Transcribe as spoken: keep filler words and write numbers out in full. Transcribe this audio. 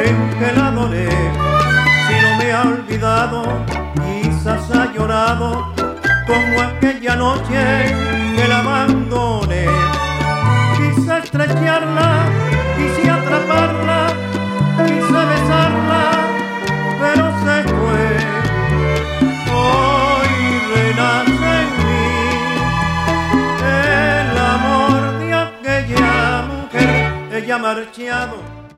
en que la adoré. Si no me ha olvidado, quizás ha llorado como aquella noche que la abandoné. Quise estrecharla, quise atraparla, quise besarla, pero se fue. Hoy renace en mí el amor de aquella mujer. Ella ha marchado